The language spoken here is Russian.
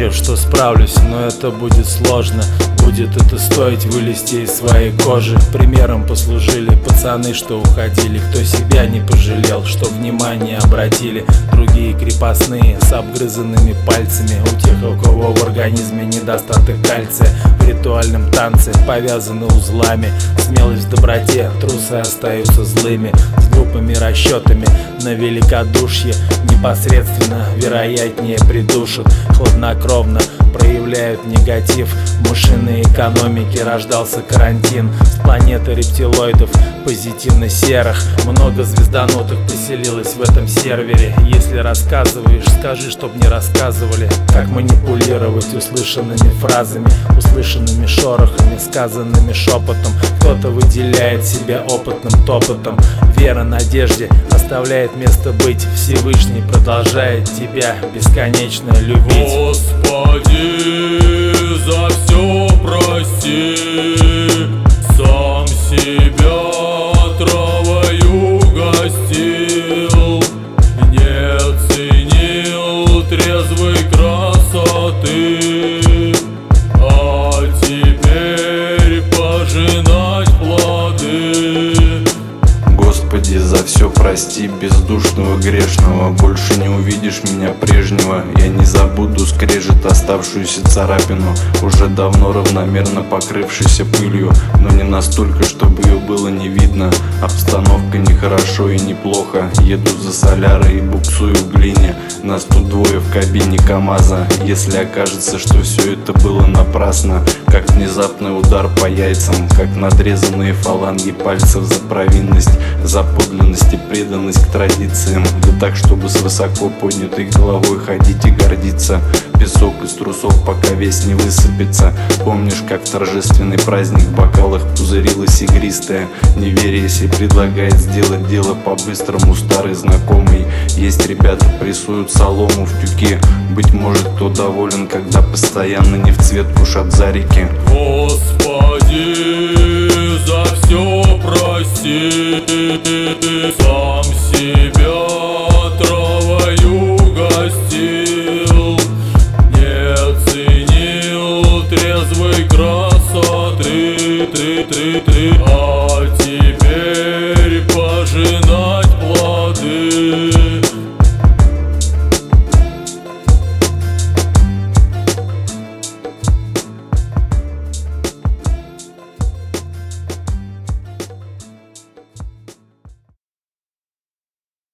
верю, что справлюсь, но это будет сложно. Будет это стоить вылезти из своей кожи. Примером послужили пацаны, что уходили, кто себя не пожалел, что внимание обратили. Другие крепостные с обгрызанными пальцами, у тех, у кого в организме недостаток кальция. В ритуальном танце повязаны узлами. Смелость в доброте, трусы остаются злыми. С глупыми расчетами на великодушье непосредственно, вероятнее, придушат. Хладнокровно проявляют негатив. В мышиной экономике рождался карантин. С планеты рептилоидов позитивно-серых много звезданутых поселилось в этом сервере. Если рассказываешь, скажи, чтоб не рассказывали, как манипулировать услышанными фразами, услышанными шорохами, сказанными шепотом. Кто-то выделяет себя опытным топотом. Вера надежде оставляет место быть. Всевышний продолжает тебя бесконечно любить. Господи, за все прости, сам себя травою угостил, не ценил трезвой красоты, а теперь пожинать плоды. Господи, за все прости, бездушного грешного. Больше не увидишь меня прежнего. Я не забуду скрежет оставшуюся царапину, уже давно равномерно покрывшейся пылью, но не настолько, чтобы ее было не видно. Обстановка нехорошо и неплохо. Еду за солярой и буксую в глине. Нас тут двое в кабине КамАЗа. Если окажется, что все это было напрасно, как внезапный удар по яйцам, как надрезанные фаланги пальцев за провинность, за подлинность и преданность к традициям. Да так, чтобы с высоко поднятой головой ходить и гордиться. Песок из трусов, пока весь не высыпется. Помнишь, как в торжественный праздник в бокалах пузырилась игристая? Неверие себе предлагает сделать дело по-быстрому старый знакомый. Есть ребята, прессуют солому в тюке. Быть может, кто доволен, когда постоянно не в цвет кушат зарики. Господи, за все прости, сам себя